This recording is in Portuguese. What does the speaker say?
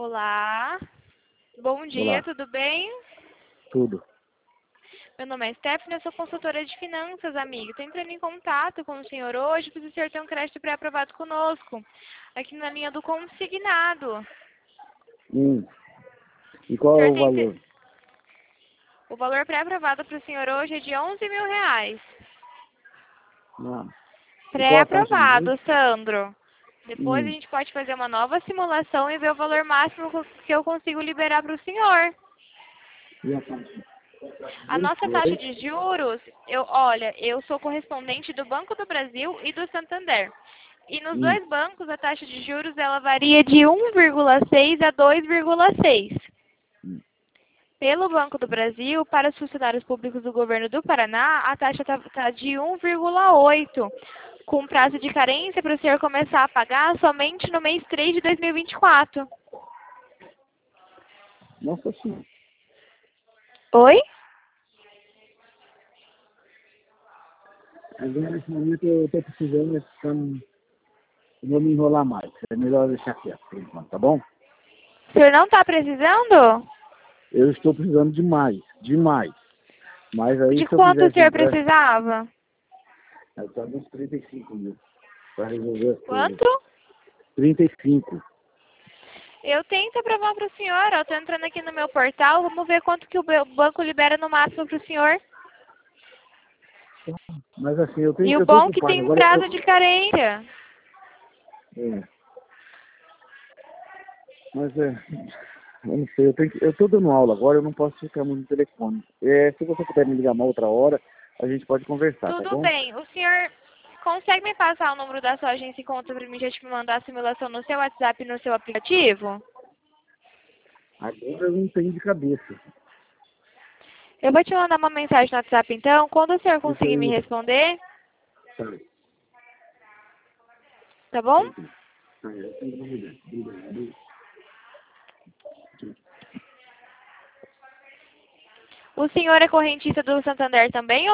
Olá, bom dia, Olá, tudo bem? tudo. Meu nome é Stephanie, eu sou consultora de finanças, amigo. Estou entrando em contato com o senhor hoje para o senhor ter um crédito pré-aprovado conosco, aqui na linha do consignado. E O qual é senhor o tem... valor? O valor pré-aprovado para o senhor hoje é de R$ 11.000. Ah, e qual a taxa de juros? Pré-aprovado, Sandro. Depois a Hum, gente pode fazer uma nova simulação e ver o valor máximo que eu consigo liberar para o senhor. e a taxa? A nossa taxa Oi? de juros, olha, eu sou correspondente do Banco do Brasil e do Santander. E nos Hum, dois bancos a taxa de juros ela varia de 1,6 a 2,6. hum. Pelo Banco do Brasil, para os funcionários públicos do governo do Paraná, a taxa está de 1,8, com prazo de carência para o senhor começar a pagar somente no mês 3 de 2024. Nossa senhora. Oi? Agora, nesse momento, eu estou precisando, então, eu vou me enrolar mais. É melhor deixar quieto, por enquanto, tá bom? O senhor não está precisando? Eu estou precisando demais, demais. Mas aí, De se eu quanto o fizesse senhor empréstimo, precisava? eu estava uns 35 mil para resolver as coisas. Quanto? 35. Eu tento aprovar para o senhor. Eu estou entrando aqui no meu portal. Vamos ver quanto que o banco libera no máximo para o senhor. Mas assim, E o eu estou bom é que ocupado. tem Agora, prazo de carência. é, mas eu não sei, eu tô dando aula agora, eu não posso ficar muito no telefone. Se você puder me ligar uma outra hora, a gente pode conversar, tá Tudo bom? bem. O senhor consegue me passar o número da sua agência e conta para mim já te mandar a simulação no seu WhatsApp e no seu aplicativo? Agora eu não tenho de cabeça. Eu vou te mandar uma mensagem no WhatsApp então. Quando o senhor Isso conseguir me aí, responder, tá, tá bom? então. Tá, eu tenho uma ideia. Obrigado. O senhor é correntista do Santander também?